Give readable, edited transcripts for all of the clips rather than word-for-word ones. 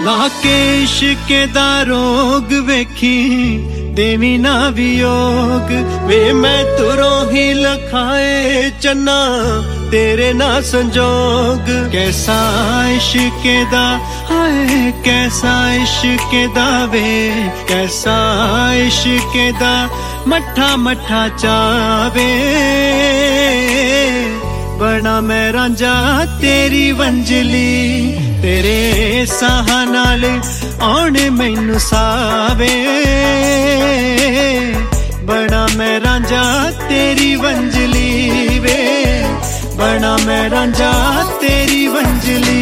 लाके इश्के दा रोग वेखी देवी ना वियोग वे मैं तुरों ही लखाए चन्ना तेरे ना संजोग कैसा इश्के दा हाय कैसा इश्के दा वे कैसा इश्के दा मठा मठा चावे बड़ा मैं रांझा तेरी वंजली तेरे साह नाल आने मैनू सावे बड़ा मैं रांझा तेरी वंजली वे बड़ा मैं रांझा तेरी वंजली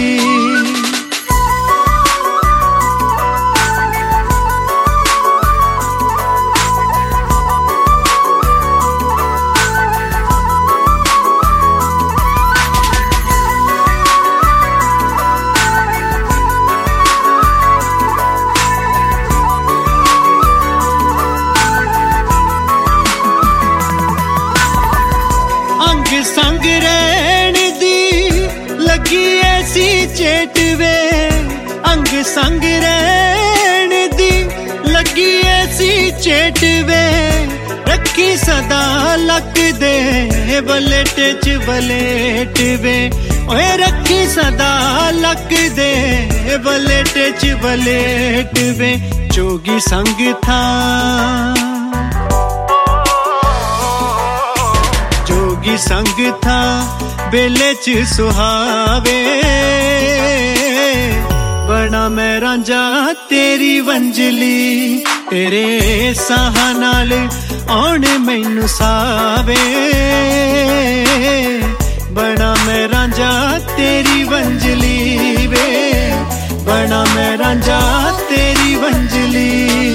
संग रहन दी लगी ऐसी चेट वे अंग संग रहन दी लगी ऐसी चेट वे रखी सदा लक दे बलेट च बलेट वे ओए रखी सदा लक दे बलेट च बलेट वे जोगी संग था संग था बेले च सुहावे बड़ा मैं रांझा तेरी वंजली तेरे साह नाल आने मैनू सावे बड़ा मैं रांझा तेरी वंजली वे बड़ा मैं रांझा तेरी वंजली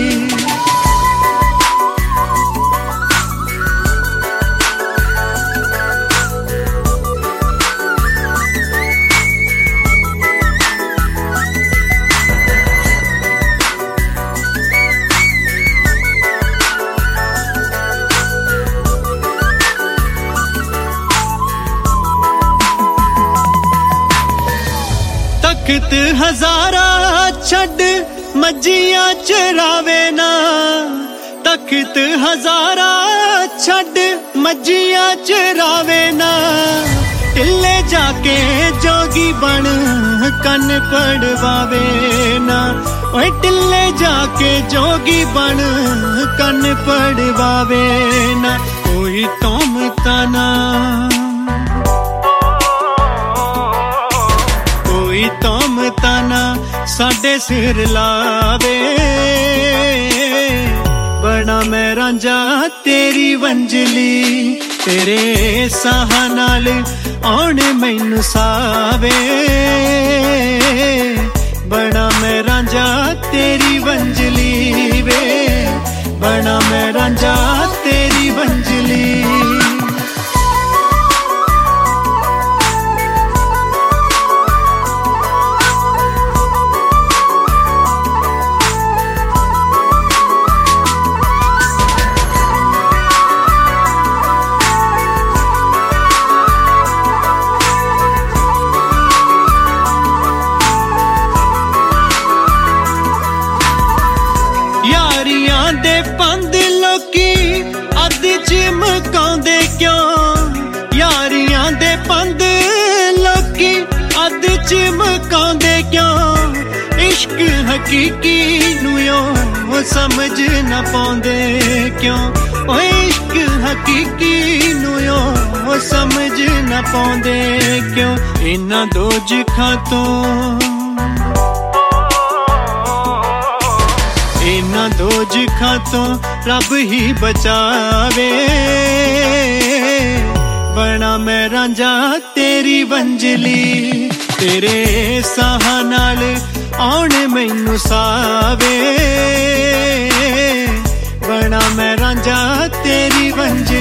तख्त हजारा छड़ मजिया चरावे ना तख्त हजारा छड़ मजिया चरावे ना टिल्ले जाके जोगी बन कन पड़वावे ना ओए टिल्ले जाके जोगी बन कन पड़वावे ना कोई तोमता ना तोमता ना साडे सिर लावे बड़ा मैं रांझा तेरी वंजली तेरे साह नाल आने मैनू सावे बड़ा मैं रांझा तेरी वंजली वे बड़ा मैं रांझा तेरी वंजली यारियां दे पंद लोकी अध चिमकांदे क्यों यारियां दे पंद लोकी अध चिमकांदे क्यों इश्क हकीकी नू यो समझ न पाउंदे क्यों ओ इश्क हकीकी नू यो समझ न पाउंदे क्यों इन्हां दो जिखां तो इन्हां दो जिखां तो रब ही बचावे बड़ा मैं रांझा तेरी वंजली तेरे साह नाल आने मैनू सावे बड़ा मैं रांझा तेरी वंजली